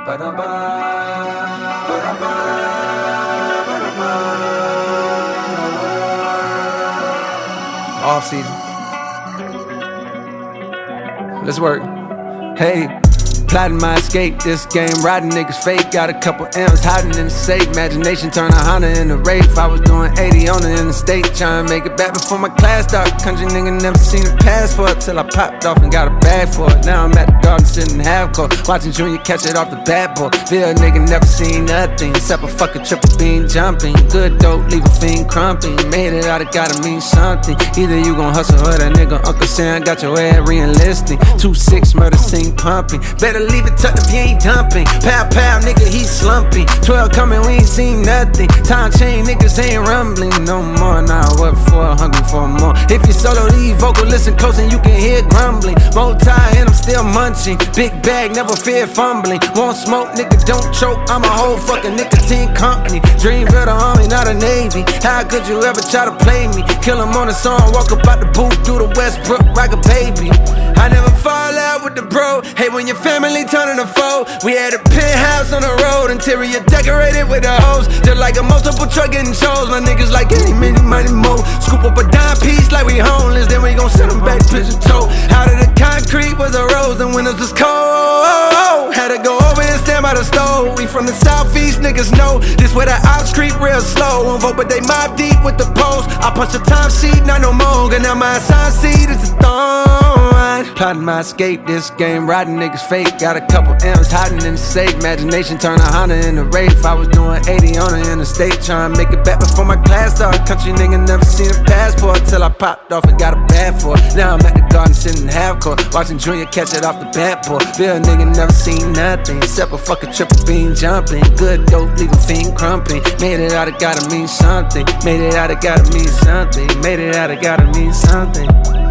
Off season. Let's work. Hey, plotting my escape. This game, riding niggas fake. Got a couple M's hiding in the safe. Imagination turn a Honda into Wraith. I was doing 80 on the interstate, trying to make it back before my class started. Country nigga never seen a passport till I popped off and got a bag for it. Now I'm at the garden sitting half court, watching Junior catch it off the bat boy. Bill nigga never seen nothing except a fucking triple beam jumping. Good dope, leave a fiend crumping. Made it out, it gotta mean something. Either you gon' hustle or that nigga Uncle Sam got your ass re-enlisting. 2-6 murder scene pumping. Better leave it tucked if you ain't dumping. Pow pow, nigga, he slumping. 12 coming, we ain't seen nothing. Time chain, niggas ain't rumbling no more. Nah, what for? Hungry for more. If you solo lead vocal, listen close and you can hear grumbling. Multi and I'm still munching. Big bag, never fear fumbling. Won't smoke, nigga, don't choke. I'm a whole fucking nicotine company. Dream of the army, not a navy. How could you ever try to play me? Kill him on a song, walk up out the booth, do the Westbrook like a baby. I never fall out with the bro. Hey, when your family turning a foe. We had a penthouse on the road, interior decorated with a hose. Just like a multiple truck getting shows. My niggas like any mini money mo. Scoop up a dime piece like we homeless, then we gon' send them back pigeon toe. Out of the concrete was a rose, and winters was cold. Had to go over and stand by the stove. We from the southeast, niggas know this where the ops creep real slow. Won't vote, but they mob deep with the post. I punch the time sheet, not no more. And now my assigned seat is a thorn. Plotting my escape, this game, riding niggas fake. Got a couple M's hiding in the safe. Imagination turn a Honda into Wraith. I was doing 80 on the interstate, trying to make it back before my class started. Country nigga never seen a passport till I popped off and got a bag for it. Now I'm at the garden sitting half court, watching Junior catch it off the bat boy. Bill nigga never seen nothing except a fucking triple beam jumping. Good dope, leave a fiend crumping. Made it out, it gotta mean something. Made it out, it gotta mean something. Made it out, it gotta mean something.